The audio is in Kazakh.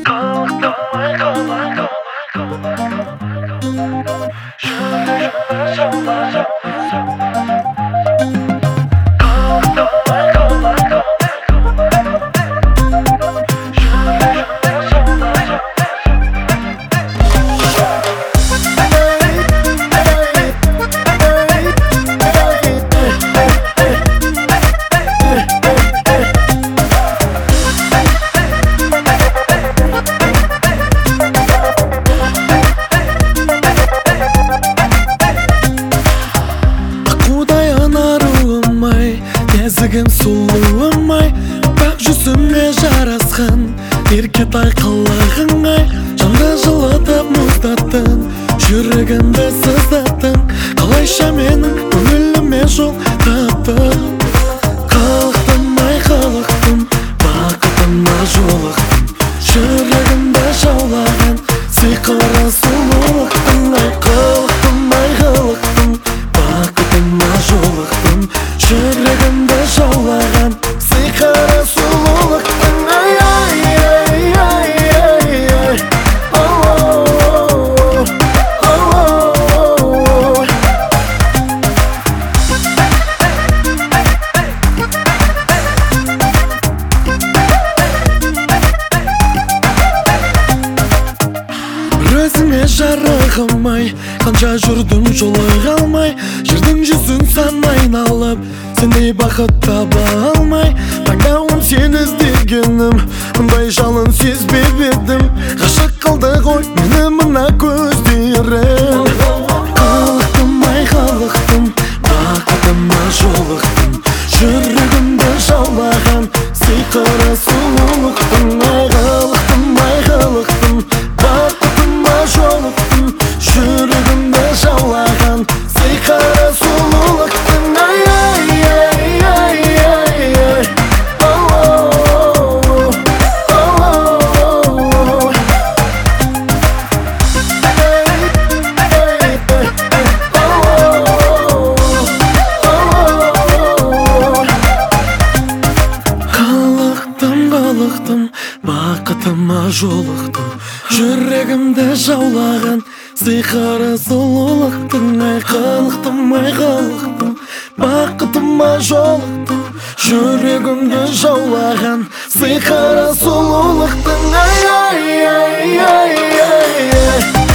Нәзігім сұлуым ай, бақ жүзіме жарасқан еркетай қылығың ай, жанды жылытып мұздаттың, жүрегімді сыздаттың, қалайша менің көңіліме жол таптың. Қалықтым ай қалықтым, бақытыма жолықтым, жүрегімді жаулаған сиқырлы сұлулықтың ай. Қалықтым ай қалықтым, бақытыма жолықтым, жүрегімді жаулаған сиқырлы сұлулықтың ай. Өзіңе жарығым ай, қанша жүрдім жолыға алмай, жердің жүзін сан айналып, сендей бақыт таба алмай. Таңдауым сені іздегенім, мұндай жалын сезбеп едім. Ғашық қылды ғой мені мына көздерің. Қалықтым ай қалықтым, бақытыма жолықтым, жүрегімді жаулаған сиқырлы сұлулықтың ай. Қалықтым ай қалықтым, бақытыма жолықтым, жүрегімді жаулаған сиқырлы сұлулықтың ай. Қалықтым, бақытыма жолықтым, жүрегімді жаулаған сиқырлы сұлулықтың ай. Қалықтым ай қалықтым, бақытыма жолықтым, жүрегімді жаулаған сиқырлы сұлулықтың ай.